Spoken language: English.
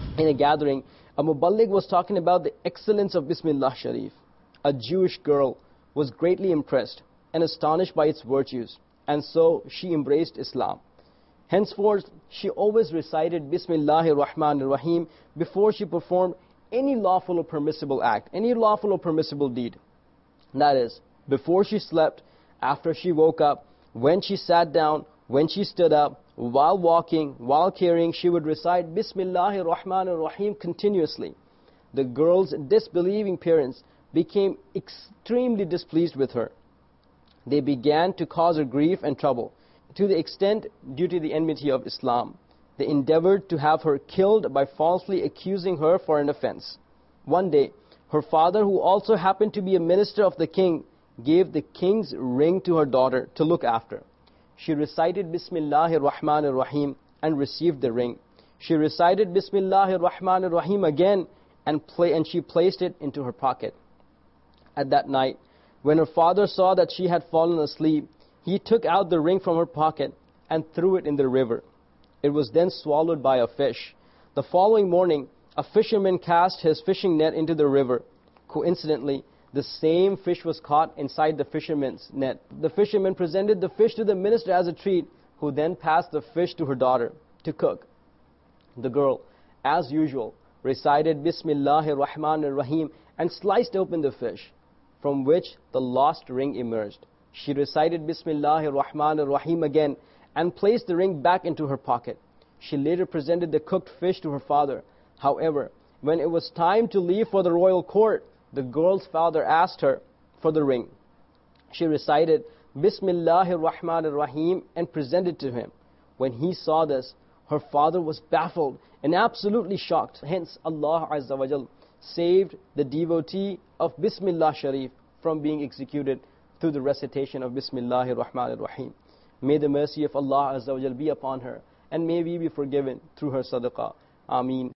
in a gathering, a Muballigh was talking about the excellence of Bismillah Sharif. A Jewish girl was greatly impressed and astonished by its virtues, and so she embraced Islam. Henceforth, she always recited Bismillahir Rahmanir Rahim before she performed any lawful or permissible act, any lawful or permissible deed. That is, before she slept, after she woke up, when she sat down, when she stood up, while walking, while carrying, she would recite Bismillahir Rahmanir Rahim continuously. The girl's disbelieving parents became extremely displeased with her. They began to cause her grief and trouble, to the extent, due to the enmity of Islam, they endeavored to have her killed by falsely accusing her for an offense. One day, her father, who also happened to be a minister of the king, gave the king's ring to her daughter to look after. She recited Bismillahir Rahmanir Rahim and received the ring. She recited Bismillahir Rahmanir Rahim again and she placed it into her pocket. At that night, when her father saw that she had fallen asleep, he took out the ring from her pocket and threw it in the river. It was then swallowed by a fish. The following morning, a fisherman cast his fishing net into the river. Coincidentally, the same fish was caught inside the fisherman's net. The fisherman presented the fish to the minister as a treat, who then passed the fish to her daughter to cook. The girl, as usual, recited Bismillahir Rahmanir Rahim and sliced open the fish, from which the lost ring emerged. She recited Bismillahir Rahmanir Rahim again and placed the ring back into her pocket. She later presented the cooked fish to her father. However, when it was time to leave for the royal court, the girl's father asked her for the ring. She recited Bismillahir Rahmanir Rahim and presented to him. When he saw this, her father was baffled and absolutely shocked. Hence, Allah Azza wa Jal saved the devotee of Bismillah Sharif from being executed through the recitation of Bismillahir Rahmanir Rahim. May the mercy of Allah Azza wa Jal be upon her, and may we be forgiven through her sadaqah. Ameen.